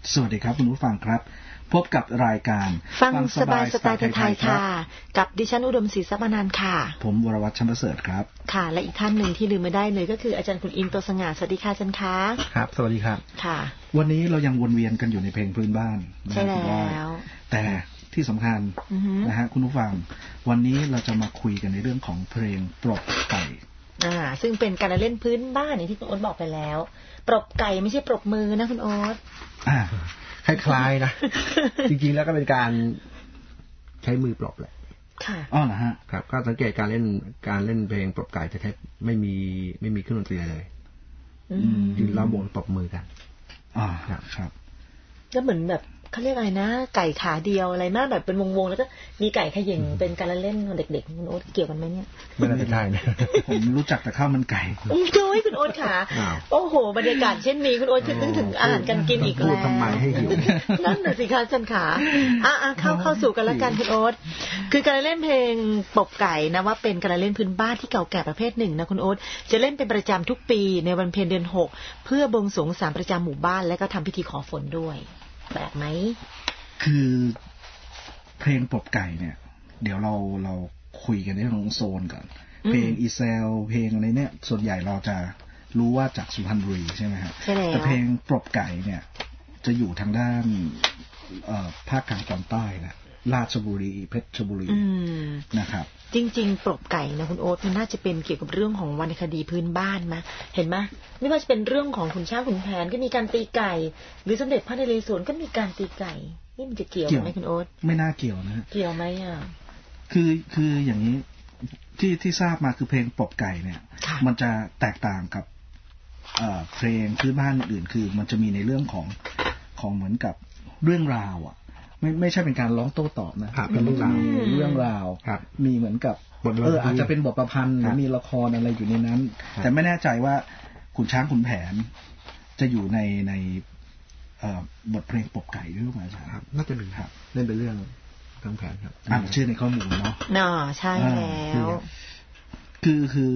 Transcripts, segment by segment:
สวัสดีครับคุณผู้ฟังครับพบกับรายการฟังสบายสไตล์ไทยๆค่ะกับดิฉันอุดมศรีทรัพย์อนันต์ค่ะผมวรวัฒน์ ชั้นประเสริฐครับค่ะและอีกท่านหนึ่งที่ลืมไม่ได้เลยก็คืออาจารย์คุณอินตัวสง่าสวัสดีค่ะอาจารย์คะครับสวัสดีครับค่ะวันนี้เรายังวนเวียนกันอยู่ในเพลงพื้นบ้านใช่แล้วแต่ที่สำคัญนะฮะคุณผู้ฟังวันนี้เราจะมาคุยกันในเรื่องของเพลงปรบไก่ซึ่งเป็นการเล่นพื้นบ้านอย่างที่คุณโอ๊ตบอกไปแล้วปรบไก่ไม่ใช่ปรบมือนะคุณโอ๊ตคล้ายๆนะ จริงๆแล้วก็เป็นการใช้มือปรบแหละค่ะอ๋อเหรอฮะครับก็สังเกตการเล่นเพลงปรบไก่แท้ๆไม่มีเครื่องดนตรีเลยยืนล้อมวงปรบมือกันครับก็เหมือนแบบเขาเรียกอะไรนะไก่ขาเดียวอะไรมากแบบเป็นวงๆแล้วก็มีไก่ขย่งเป็นการเล่นของเด็กๆคุณโอ๊ตเกี่ยวกันไหมเนี่ยไม่น่าจะได้นะผมรู้จักแต่ข้าวมันไก่โอ้ยคุณโอ๊ตค่ะโอ้โหบรรยากาศเช่นนี้คุณโอ๊ตถึงอาหารการกินอีกแล้วทำไมให้หิวนั่นน่ะสิคะจันขาเข้าสู่กันแล้วกันคุณโอ๊ตคือการเล่นเพลงปบไก่นะว่าเป็นการเล่นพื้นบ้านที่เก่าแก่ประเภทหนึ่งนะคุณโอ๊ตจะเล่นเป็นประจำทุกปีในวันเพ็ญเดือน6เพื่อบวงสรวงศาลประจำหมู่บ้านและก็ทำพิธีขอฝนด้วยแปลกไหมคือเพลงปรบไก่เนี่ยเดี๋ยวเราคุยกันในเรื่องของโซนก่อนเพลงอีเซลเพลงอะไรเนี่ยส่วนใหญ่เราจะรู้ว่าจากสุพรรณบุรีใช่ไหมครับแต่เพลงปรบไก่เนี่ยจะอยู่ทางด้านภาคกลางตอนใต้นะราชบุรีเพชรบุรีนะครับจริงๆปรบไก่นะคุณโอ๊ตมันน่าจะเป็นเกี่ยวกับเรื่องของวรรณคดีพื้นบ้านมั้ยเห็นมั้ยไม่ว่าจะเป็นเรื่องของขุนช้างขุนแผนก็มีการตีไก่หรือสมเด็จพระนเรศวรก็มีการตีไก่นี่มันจะเกี่ยวไหมคุณโอ๊ตไม่น่าเกี่ยวนะเกี่ยวไหมคืออย่างนี้ที่ทราบมาคือเพลงปรบไก่เนี่ยมันจะแตกต่างกับเพลงพื้นบ้านอื่นคือมันจะมีในเรื่องของเหมือนกับเรื่องราวไม่ใช่เป็นการร้องโต้ตอบนะเป็นเรื่องราวมีเหมือนกับอาจจะเป็นบทประพันธ์หรือมีละครอะไรอยู่ในนั้นแต่ไม่แน่ใจว่าขุนช้างขุนแผนจะอยู่ในบทเพลงปบไก่ด้วยหรือเปล่าครับน่าจะเป็นครับเล่นเป็นเรื่องขุนแผนครับชื่อในข้อมูลเนาะใช่แล้วคือ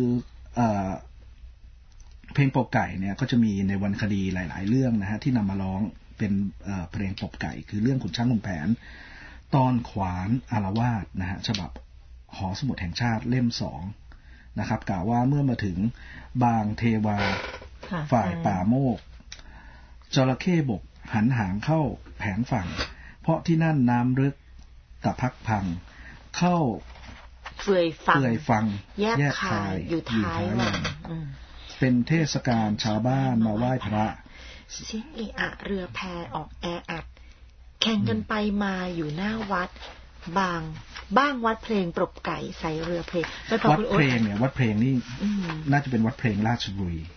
เพลงปบไก่เนี่ยก็จะมีในวรรณคดีหลายๆเรื่องนะฮะที่นำมาร้องเป็นเพลงปบไก่คือเรื่องขุนช้างขุนแผนตอนขวานอารวาสนะฮะฉบับหอสมุดแห่งชาติเล่ม2นะครับกล่าวว่าเมื่อมาถึงบางเทวาฝ่ายป่าโมกจระเข้บกหันหางเข้าแผงฝั่งเพราะที่นั่นน้ำลึกตะพักพังเข้าเฟื่อยฟังแยกคายอยู่ท้ายวังเป็นเทศกาลชาวบ้านมาไหว้พระเสียงเรือแพออกแออัดแข่งกันไปมาอยู่หน้าวัดบ้างวัดเพลงปรบไก่ใส่เรือเพลงวัดเพลงเนี่ยวัดเพลงนี่น่าจะเป็นวัดเพลงราชบุรี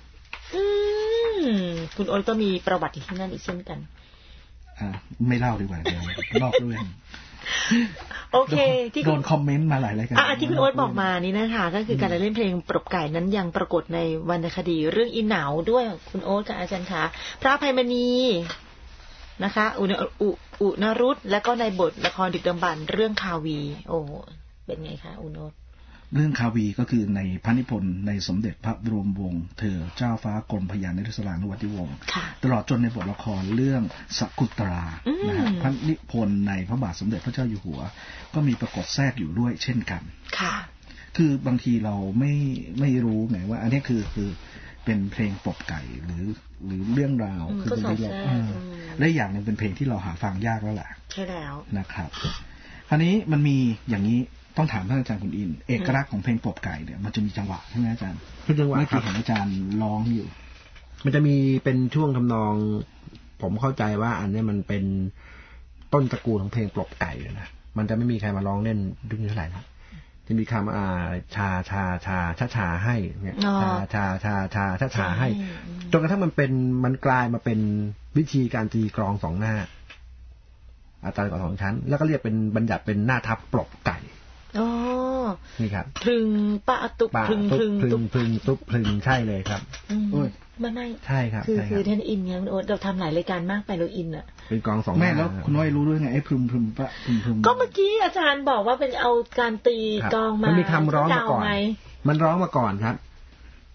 คุณโอ๊ตก็มีประวัติที่นั่นอีกเช่นกันไม่เล่าดีกว่าเดี๋ยวนอกเรื่องโอเคที่โดนคอมเมนต์มาหลายรายการที่คุณโอ๊ตบอกมานี่นะคะก็คือการเล่นเพลงปรบไก่นั้นยังปรากฏในวรรณคดีเรื่องอีเหนาด้วยคุณโอ๊ตกับอาจารย์คะพระอภัยมณีนะคะอุณรุตและก็ในบทละครดึกดำบรรพ์เรื่องคาวีโอ้เป็นไงคะอุณรุตเรื่องคาวีก็คือในพระนิพนธ์ในสมเด็จพระบรมวงศ์เธอเจ้าฟ้ากรมพยานนเรศวรนุวัติวงศ์ตลอดจนในบทละครเรื่องสกุตรานะฮะพระนิพนธ์ในพระบาทสมเด็จพระเจ้าอยู่หัวก็มีปรากฏแทรกอยู่ด้วยเช่นกันค่ะคือบางทีเราไม่รู้ไงว่าอันนี้คือเป็นเพลงปบไก่หรือเรื่องราวคือเป็นเพลงและอย่างนึงเป็นเพลงที่เราหาฟังยากแล้วแหละใช่แล้วนะครับคราวนี้มันมีอย่างนี้ต้องถามท่านอาจารย์คุณอินเอกลักษณ์ของเพลงปบไก่เนี่ยมันจะมีจังหวะใช่ไหมอาจารย์เป็นจังหวะที่เห็นอาจารย์ร้องอยู่มันจะมีเป็นช่วงทำนองผมเข้าใจว่าอันนี้มันเป็นต้นตระกูลของเพลงปบไก่เลยนะมันจะไม่มีใครมาร้องเล่นดึงเท่าไหร่นะจะมีคำชาให้เนี่ยชาให้จนกระทั่งมันกลายมาเป็นวิธีการตีกลอง2หน้าอาจารย์ก่อน2ชั้นแล้วก็เรียกเป็นบัญญัติเป็นหน้าทับปบไก่นี่ครับพึงปะตุกพึงตุ๊บพึงใช่เลยครับไม่ใช่ครับคือท่านอินเนี่ยเราทำหลายรายการมากไปเราอินอ่ะเป็นกลอง2หน้าแม่แล้วคุณน้อยรู้ด้วยไงไอ้พึมปะพึมก็เมื่อกี้อาจารย์บอกว่าเป็นเอาการตีกลองมามันมีคำร้องมาก่อนมันร้องมาก่อนครับ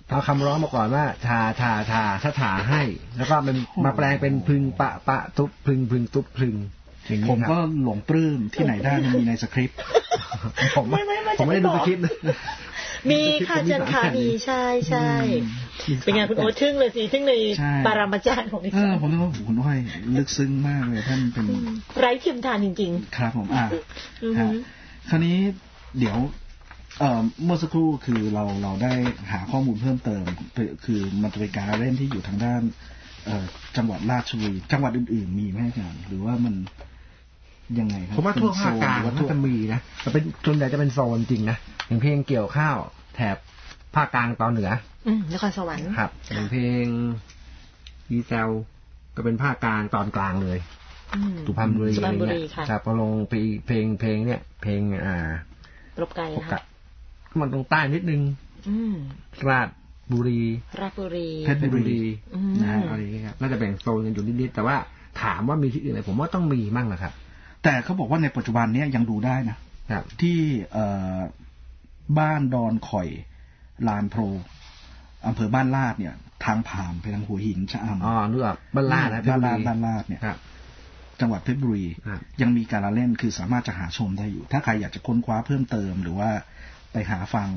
เอาคำร้องมาก่อนว่าทาถ้าถาให้แล้วก็มันมาแปลงเป็นพึงปะทุบพึงทุบพึงผมก็หลงปลื้มที่ไหนได้มีในสคริปต์ผมไม่ได้ดูสคริปต์มีค่ะอาจารย์ค่ะมีใช่เป็นไงคุณโอ๊ตทึ่งเลยสิทึ่งในปรมาจารย์ของดิฉันผมนึกว่าคุณอ้อยลึกซึ้งมากเลยท่านเป็นไร้เทียมทานจริงๆครับผมคราวนี้เดี๋ยวเมื่อสักครู่คือเราได้หาข้อมูลเพิ่มเติมคือมันจะเป็นการเล่นที่อยู่ทางด้านจังหวัดราชบุรีจังหวัดอื่นๆมีไหมอาจารย์หรือว่ามันยังไงครับผมว่าทั่วภาคกลางมันจะมีนะแต่เป็นส่วนใหญ่จะเป็นโซนจริงนะอย่างเพลงเกี่ยวข้าวแถบภาคกลางตอนเหนือนครสวรรค์ครับอย่างเพลงยีเซลก็เป็นภาคกลางตอนกลางเลยสุพรรณบุรีอะไรเงี้ยครับพอลงเพลงเนี่ยเพลงปลบไก่ค่ะมันตรงใต้นิดนึงราชบุรีเพชรบุรีนะอะไรอย่างเงี้ยครับน่าจะแบ่งโซนกันอยู่นิดๆแต่ว่าถามว่ามีที่อื่นไหมผมว่าต้องมีมั่งแหละครับแต่เขาบอกว่าในปัจจุบันนี้ยังดูได้นะที่บ้านดอนข่อยลานโพรอำเภอบ้านลาดเนี่ยทางผ่านไปทางหัวหินชะอำนึกออกบ้านลาดนะบ้านลาดเนี่ยจังหวัดเพชรบุรียังมีการเล่นคือสามารถจะหาชมได้อยู่ถ้าใครอยากจะค้นคว้าเพิ่มเติมหรือว่าไปหาฟัง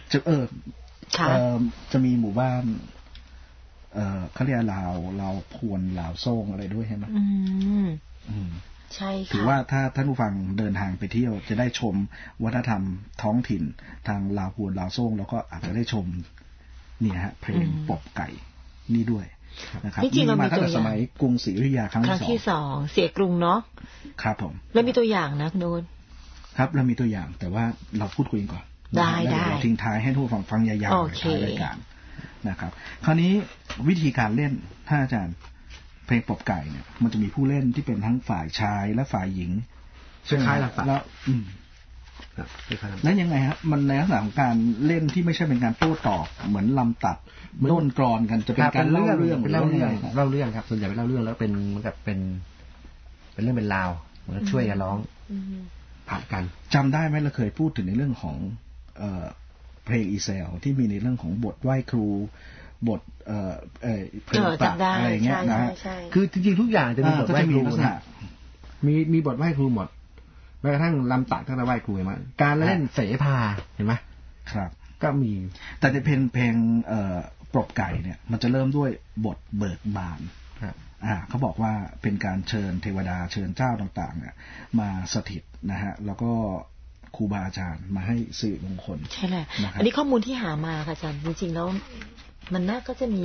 จะมีหมู่บ้านเขาเรียกลาวพวนลาวโซ่งอะไรด้วยใช่ไหมใช่ค่ะถือว่าถ้าท่านผู้ฟังเดินทางไปเที่ยวจะได้ชมวัฒนธรรมท้องถิ่นทางลาวพวนลาวโซ่งแล้วก็อาจจะได้ชมเนี่ยฮะเพลงปบไก่นี่ด้วยนะครับนี่มาตั้งแต่สมัยกรุงศรีอยุธยาครั้งที่สองเสียกรุงเนาะครับผมแล้วมีตัวอย่างนะคุณโอ๊ตครับเรามีตัวอย่างแต่ว่าเราพูดคุยก่อนได้ทิ้งท้ายให้ทุกฟังฟังยาวๆในท้ายรายการนะครับคราวนี้วิธีการเล่นท่านอาจารย์เพลงปบไก่เนี่ยมันจะมีผู้เล่นที่เป็นทั้งฝ่ายชายและฝ่ายหญิงคล้ายๆแล้วแล้วยังไงครับมันในลักษณะของการเล่นที่ไม่ใช่เป็นการโต้ตอบเหมือนลำตัดโน่นกรอนกันจะเป็นการเล่าเรื่องครับส่วนใหญ่เป็นเล่าเรื่องแล้วเป็นเหมือนกับเป็นเรื่องเป็นราวเหมือนช่วยกันร้องผ่านกันจำได้ไหมเราเคยพูดถึงในเรื่องของเพลงอีเซลที่มีในเรื่องของบทไหว้ครูบทเพลงปะอะไรเงี้ยนะคือจริงๆทุกอย่างจะมีบทไหว้ครูนะมีบทไหว้ครูหมดแม้กระทั่งลำตัดก็จะไหว้ครูเห็นไหมการเล่นเสภาเห็นไหมครับก็มีแต่ในเพลงปลบไก่เนี่ยมันจะเริ่มด้วยบทเบิกบานเขาบอกว่าเป็นการเชิญเทวดาเชิญเจ้าต่างๆเนี่ยมาสถิตนะฮะแล้วก็ครูบาอาจารย์มาให้สื่อมงคลใช่แหละอันนี้ข้อมูลที่หามาค่ะอาจารย์จริงๆแล้วมันน่าก็จะมี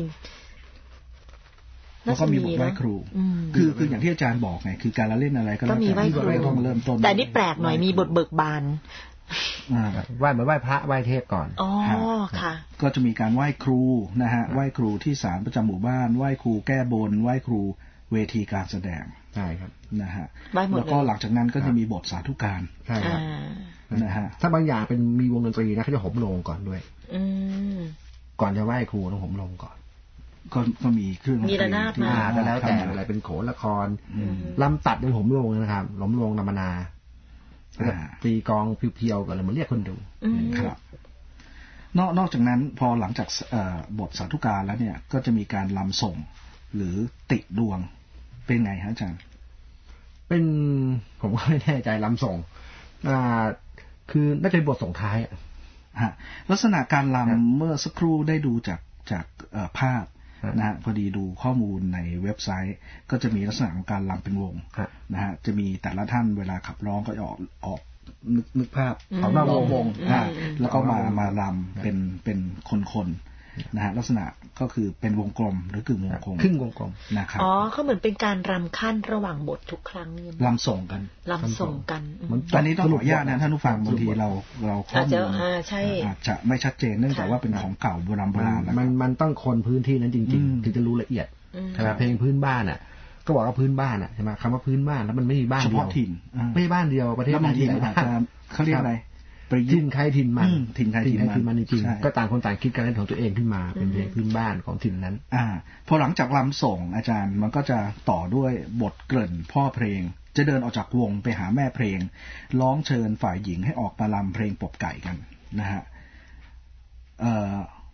แล้วก็มีบทไหว้ครูคืออย่างที่อาจารย์บอกไงคือการละเล่นอะไรก็แล้วแต่ต้องเริ่มต้นแต่นี่แปลกหน่อยมีบทเบิกบานไหว้เหมือนไหว้พระไหว้เทพก่อนอ๋อค่ะก็จะมีการไหว้ครูนะฮะไหว้ครูที่ศาลประจำหมู่บ้านไหว้ครูแก้บนไหว้ครูเวทีการแสดงใช่ครับนะฮะแล้วก็หลังจากนั้นก็จะมีบทสาธุการใช่ครับนะฮะถ้าบางอย่างเป็นมีวงดนตรีนะเขาจะห่มโลงก่อนด้วยก่อนจะไหว้ครูต้องห่มโลงก่อนก็มีเครื่องมีระนาดมาแล้วแต่อะไรเป็นโขนละครลำตัดเป็นห่มโลงนะครับห่มโลงธรรมนาตีกองเพียวๆก่อนเลยมาเรียกคนดูครับนอกจากนั้นพอหลังจากบทสาธุการแล้วเนี่ยก็จะมีการลำส่งหรือติดดวงเป็นไงฮะอาจารย์เป็นผมก็ไม่แน่ใจลำส่งคือน่าจะเป็นบทส่งท้ายลักษณะการลำเมื่อสักครู่ได้ดูจากภาพนะฮะพอดีดูข้อมูลในเว็บไซต์ก็จะมีลักษณะของการลำเป็นวงนะฮะจะมีแต่ละท่านเวลาขับร้องก็ออกนึกภาพเอาหน้าวงแล้วก็มาลำเป็นคนนะฮะลักษณะก็คือเป็นวงกลมหรือกึ่งวงกลมครึ่งวงกลมนะครับเขาเหมือนเป็นการรำขั้นระหว่างบททุกครั้งลำส่งกันตอนนี้ต้องขออนุญาตนะท่านผู้ฟังบางทีเราข้อมูลอาจจะไม่ชัดเจนเนื่องจากว่าเป็นของเก่าโบราณมันต้องคนพื้นที่นั้นจริงๆถึงจะรู้ละเอียดขณะเพลงพื้นบ้านก็บอกว่าพื้นบ้านใช่ไหมคำว่าพื้นบ้านแล้วมันไม่มีบ้านเดียวเฉพาะถิ่นไม่ใช่บ้านเดียวประเทศบางทีอาจจะเขาเรียกอะไรถิ่นใครถิ่นมันถิ่นใครถิ่นมันจริงๆก็ต่างคนต่างคิดการเล่นของตัวเองขึ้นมาเป็นเพลงพื้นบ้านของถิ่นนั้นพอหลังจากลำส่งอาจารย์มันก็จะต่อด้วยบทเกริ่นพ่อเพลงจะเดินออกจากวงไปหาแม่เพลงร้องเชิญฝ่ายหญิงให้ออกมาลำเพลงปบไก่กันนะฮะ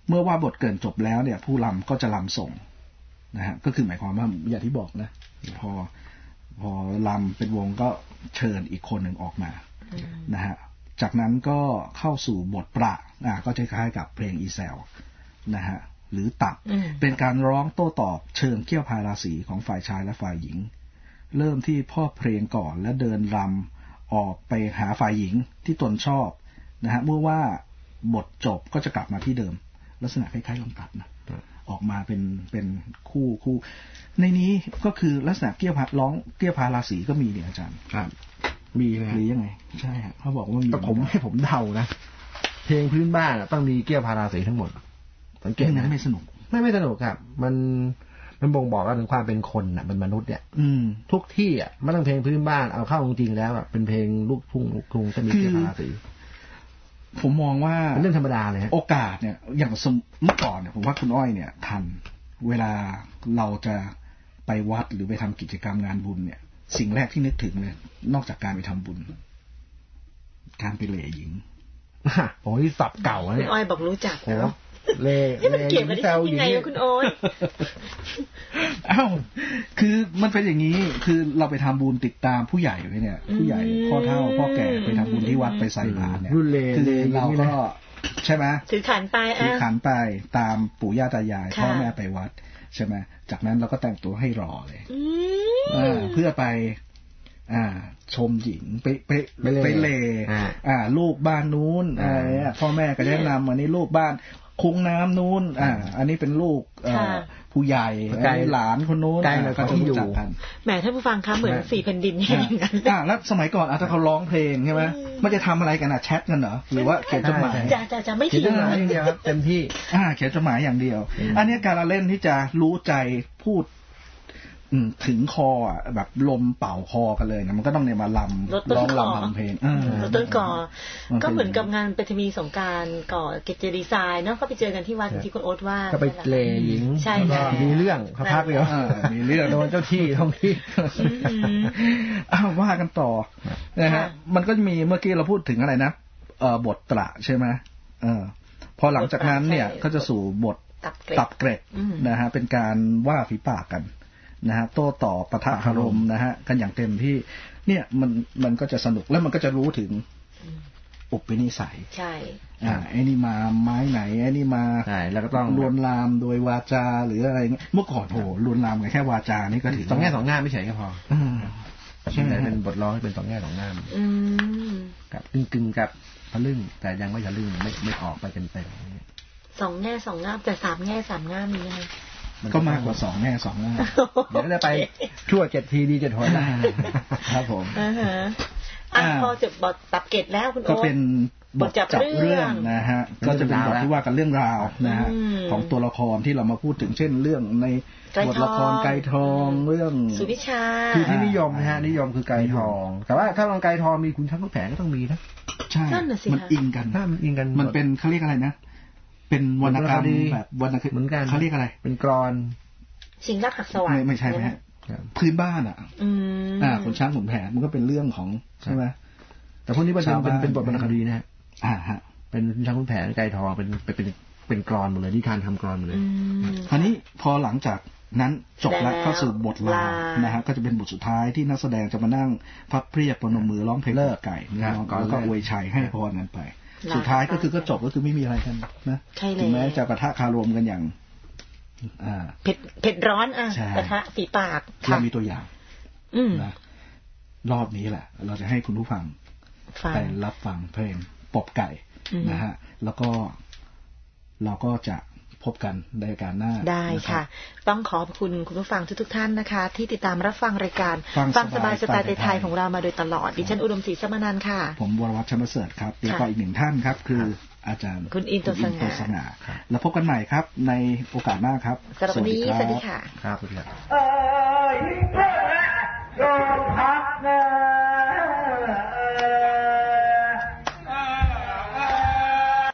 เมื่อว่าบทเกินจบแล้วเนี่ยผู้รำก็จะรำส่งนะฮะก็คือหมายความว่าอย่างที่บอกนะพอรำเป็นวงก็เชิญอีกคนหนึ่งออกมานะฮะจากนั้นก็เข้าสู่บทประก็คล้ายๆกับเพลงอีแซลนะฮะหรือตับเป็นการร้องโต้ตอบเชิงเกี่ยวพาราสีของฝ่ายชายและฝ่ายหญิงเริ่มที่พ่อเพลงก่อนและเดินรำออกไปหาฝ่ายหญิงที่ตนชอบนะฮะเมื่อว่าบทจบก็จะกลับมาที่เดิมลักษณะคล้ายๆลำตัดนะออกมาเป็นคู่ในนี้ก็คือลักษณะเกี่ยวพาร้องเกี่ยวพาราสีก็มีเนี่ยอาจารย์ครับมีไหมหรือยังไงใช่ฮะเขาบอกว่ามีให้ผมเดานะเพลงพื้นบ้านต้องมีเกี่ยวพาราสีทั้งหมดสังเกตนะไม่สนุกไม่สนุกครับมันบ่งบอกถึงความเป็นคนน่ะเป็นมนุษย์เนี่ยทุกที่อ่ะไม่ต้องเพลงพื้นบ้านเอาเข้าจริงๆแล้วอ่ะเป็นเพลงลูกทุ่งจะมีเกี่ยวพาราสีผมมองว่าเป็นเรื่องธรรมดาเลยโอกาสเนี่ยอย่างเมื่อก่อนเนี่ยผมว่าคุณอ้อยเนี่ยทันเวลาเราจะไปวัดหรือไปทำกิจกรรมงานบุญเนี่ยสิ่งแรกที่นึกถึงเลยนอกจากการไปทำบุญการไปเหล่หญิงโอ้ยศัพท์เก่าเนี่ยคุณอ้อยบอกรู้จักแล้วนี่มันเกี่ยวกับยังไงคุณโอ๊ตคือมันเป็นอย่างนี้คือเราไปทำบุญติดตามผู้ใหญ่เนี่ยผู้ใหญ่พ่อเฒ่าพ่อแก่ไปทำบุญที่วัดไปใส่บาตรเนี่ยคือเราก็ใช่ไหมถือขันไปถือขันไปตามปู่ย่าตายายพ่อแม่ไปวัดใช่ไหมจากนั้นเราก็แต่งตัวให้รอเลยเพื่อไปชมหญิงไปเล่ลูกบ้านนู้นพ่อแม่ก็แนะนำอันนี้ลูกบ้านคุ้งน้ำนู้นอันนี้เป็นลูกผู้ใหญ่หลานคนนู้นเขาที่อยู่แหมท่านผู้ฟังคะเหมือน4 แผ่นดินอย่างนั้นแล้วสมัยก่อนถ้าเขาร้องเพลงใช่ไหมมันจะทำอะไรกันแชทกันเหรอหรือว่าเขียนจดหมายจะไม่ทิ้งอย่างเดียวเต็มที่เขียนจดหมายอย่างเดียวอันนี้การเล่นที่จะรู้ใจพูดถึงคอแบบลมเป่าคอกันเลยนะมันก็ต้องเนี่ยมาลำร้องลำทำเพลงต้นก่อก็เหมือนกับงานประเพณีสงกรานต์ก่อเกจดีไซน์เนาะก็ไปเจอกันที่วัดที่คุณโอ๊ตว่าก็ไปเลหญิงใช่มีเรื่องเขาพักเลยมีเรื่องโดนเจ้าที่ท้องที่ว่ากันต่อนะฮะมันก็มีเมื่อกี้เราพูดถึงอะไรนะบทตระใช่ไหมพอหลังจากนั้นเนี่ยก็จะสู่บทตับเกร็ดนะฮะเป็นการว่าฝีปากกันนะฮะโต้ตอบปะทะคารมนะฮะกันอย่างเต็มที่เนี่ยมันก็จะสนุกแล้วมันก็จะรู้ถึงอุปนิสัยใช่ไอ้นี่มาไม้ไหนไอ้นี่มาใช่แล้วก็ต้องลวนลามโดยวาจาหรืออะไรเงี้ยเมื่อก่อนโหลวนลามกันแค่วาจานี่ก็ถือสองแง่สองงามไม่ใช่ก็พอใช่ไหมเป็นบทร้องเป็นสองแง่สองงามกับกึ่งกับทะลึ่งแต่ยังไม่ทะลึ่งไม่ออกไปเป็นสองแง่สองงามแต่3 แง่3 งามมีไงก็มากกว่า2 แง่2 งามเดี๋ยวจะไปชั่ว7 ทีดี7 หนครับผมพอจบบทตับเกตแล้วคุณโอ๊ตก็เป็นบทจับเรื่องนะฮะก็จะเป็นบทที่ว่ากันเรื่องราวนะฮะของตัวละครที่เรามาพูดถึงเช่นเรื่องในบทละครไกรทองเรื่องสุวิชาคือที่นิยมนะฮะนิยมคือไกรทองแต่ว่าถ้าลองไกรทองมีคุณช้างลูกแผงก็ต้องมีนะใช่มันอิงกันมันเป็นเขาเรียกอะไรนะเป็นวรรณกรรมแบบวรรณคดีเหมือนกันเขาเรียกอะไรเป็นกรอนชิงรักหักสวรรค์ไม่ใช่ไหมพื้นบ้านคนช้างขุนแผนมันก็เป็นเรื่องของใช่ไหมแต่พวกนี้เป็นบทวรรณคดีนะฮะเป็นช้างขุนแผนไกรทองเป็นกรอนหมดเลยนิทานทำกรอนหมดเลยคราวนี้พอหลังจากนั้นจบแล้วเข้าสู่บทลานะฮะก็จะเป็นบทสุดท้ายที่นักแสดงจะมานั่งพับเพียบประนมมือร้องเพลงไก่แล้วก็อวยชัยให้พรนั้นไปสุดท้ายก็คือก็จบก็คือไม่มีอะไรกันนะถึงแม้จะปะทะคารมกันอย่างเผ็ดร้อนปะทะฝีปากเรามีตัวอย่างนะรอบนี้แหละเราจะให้คุณผู้ฟังไปรับฟังเพลงปบไก่นะฮะแล้วก็เราก็จะพบกันในรายการหน้าได้ค่ะต้องขอบคุณคุณผู้ฟังทุกท่านนะคะที่ติดตามรับฟังรายการฟังสบายสไตล์ไทยของเรามาโดยตลอดดิฉันอุดมศรีสมนันท์ค่ะผมวรวัฒน์ ชมเสริฐครับแล้วก็อีก1 ท่านครับคืออาจารย์คุณอินโตสง่าแล้วพบกันใหม่ครับในโอกาสหน้าครับสวัสดีครับสวัสดีค่ะครับสวัสดีครับ